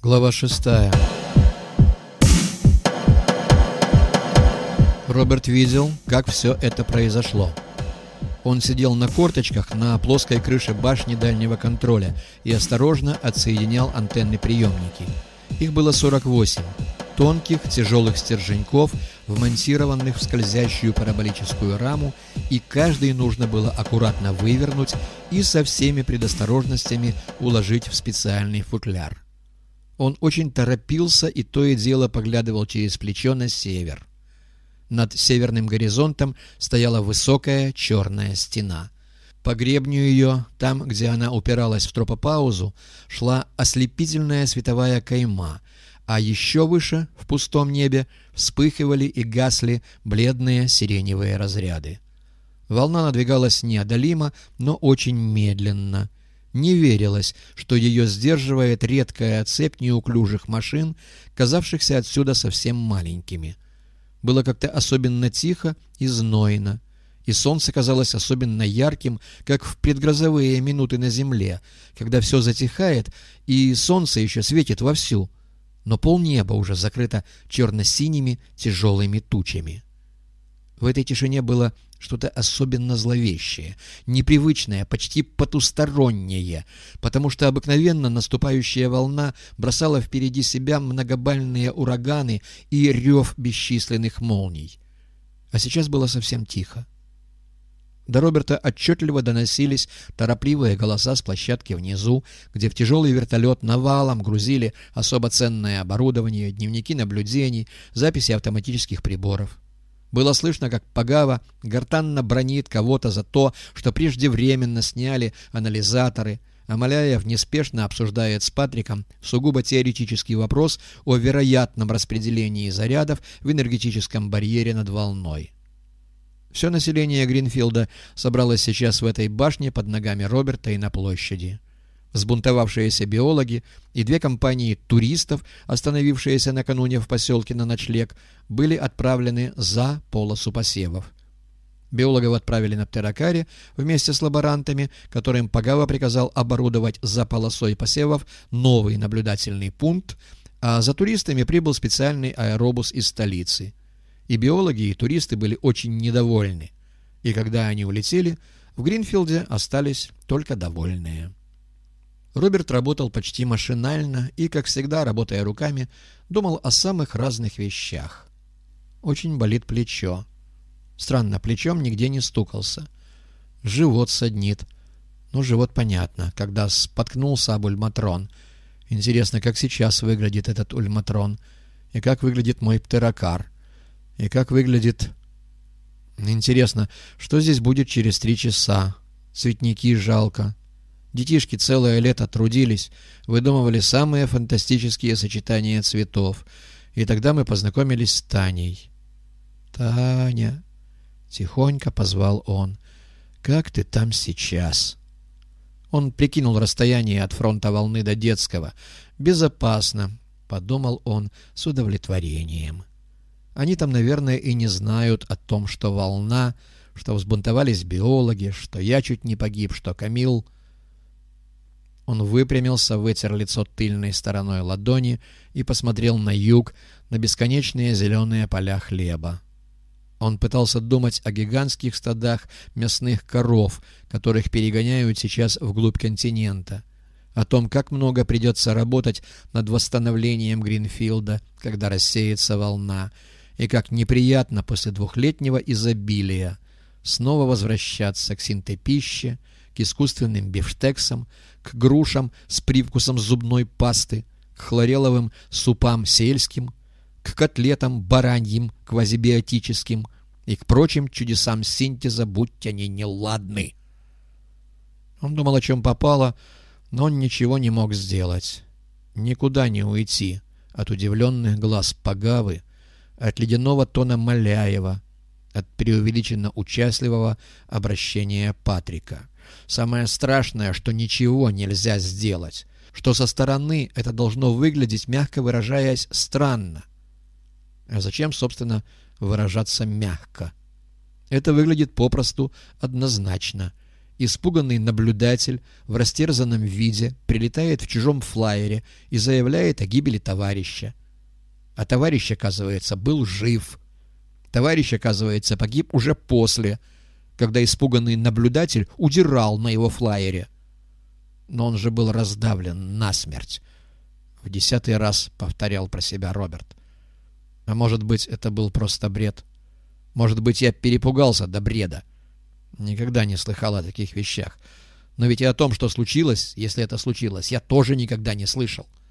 Глава 6. Роберт видел, как все это произошло. Он сидел на корточках на плоской крыше башни дальнего контроля и осторожно отсоединял антенны-приемники. Их было 48. Тонких, тяжелых стерженьков, вмонтированных в скользящую параболическую раму, и каждый нужно было аккуратно вывернуть и со всеми предосторожностями уложить в специальный футляр. Он очень торопился и то и дело поглядывал через плечо на север. Над северным горизонтом стояла высокая черная стена. По гребню ее, там, где она упиралась в тропопаузу, шла ослепительная световая кайма, а еще выше, в пустом небе, вспыхивали и гасли бледные сиреневые разряды. Волна надвигалась неодолимо, но очень медленно. Не верилось, что ее сдерживает редкая цепь неуклюжих машин, казавшихся отсюда совсем маленькими. Было как-то особенно тихо и знойно, и солнце казалось особенно ярким, как в предгрозовые минуты на земле, когда все затихает, и солнце еще светит вовсю, но полнеба уже закрыто черно-синими тяжелыми тучами. В этой тишине было что-то особенно зловещее, непривычное, почти потустороннее, потому что обыкновенно наступающая волна бросала впереди себя многобальные ураганы и рев бесчисленных молний. А сейчас было совсем тихо. До Роберта отчетливо доносились торопливые голоса с площадки внизу, где в тяжелый вертолет навалом грузили особо ценное оборудование, дневники наблюдений, записи автоматических приборов. Было слышно, как Пагава гортанно бранит кого-то за то, что преждевременно сняли анализаторы, а Маляев неспешно обсуждает с Патриком сугубо теоретический вопрос о вероятном распределении зарядов в энергетическом барьере над волной. Все население Гринфилда собралось сейчас в этой башне под ногами Роберта и на площади. Взбунтовавшиеся биологи и две компании туристов, остановившиеся накануне в поселке на ночлег, были отправлены за полосу посевов. Биологов отправили на Птеракаре вместе с лаборантами, которым Пагава приказал оборудовать за полосой посевов новый наблюдательный пункт, а за туристами прибыл специальный аэробус из столицы. И биологи, и туристы были очень недовольны, и когда они улетели, в Гринфилде остались только довольные. Роберт работал почти машинально и, как всегда, работая руками, думал о самых разных вещах. Очень болит плечо. Странно, плечом нигде не стукался. Живот саднит. Ну, живот понятно, когда споткнулся об ульматрон. Интересно, как сейчас выглядит этот ульматрон, и как выглядит мой птерокар, и как выглядит... Интересно, что здесь будет через 3 часа? Цветники жалко. Детишки целое лето трудились, выдумывали самые фантастические сочетания цветов. И тогда мы познакомились с Таней. «Таня!» — тихонько позвал он. «Как ты там сейчас?» Он прикинул расстояние от фронта волны до детского. «Безопасно», — подумал он с удовлетворением. Они там, наверное, и не знают о том, что волна, что взбунтовались биологи, что я чуть не погиб, что Камил... Он выпрямился, вытер лицо тыльной стороной ладони и посмотрел на юг, на бесконечные зеленые поля хлеба. Он пытался думать о гигантских стадах мясных коров, которых перегоняют сейчас вглубь континента, о том, как много придется работать над восстановлением Гринфилда, когда рассеется волна, и как неприятно после 2-летнего изобилия снова возвращаться к синтепище, к искусственным бифштексам, к грушам с привкусом зубной пасты, к хлореловым супам сельским, к котлетам бараньим квазибиотическим и к прочим чудесам синтеза, будь они неладны. Он думал, о чем попало, но он ничего не мог сделать. Никуда не уйти от удивленных глаз Пагавы, от ледяного тона Маляева, от преувеличенно участливого обращения Патрика. Самое страшное, что ничего нельзя сделать, что со стороны это должно выглядеть, мягко выражаясь, странно. А зачем, собственно, выражаться мягко? Это выглядит попросту однозначно, Испуганный наблюдатель в растерзанном виде прилетает в чужом флайере и заявляет о гибели товарища. А товарищ, оказывается, был жив. Товарищ, оказывается, погиб уже после, когда испуганный наблюдатель удирал на его флайере. Но он же был раздавлен насмерть. В 10-й раз повторял про себя Роберт. А может быть, это был просто бред? Может быть, я перепугался до бреда? Никогда не слыхал о таких вещах. Но ведь и о том, что случилось, если это случилось, я тоже никогда не слышал.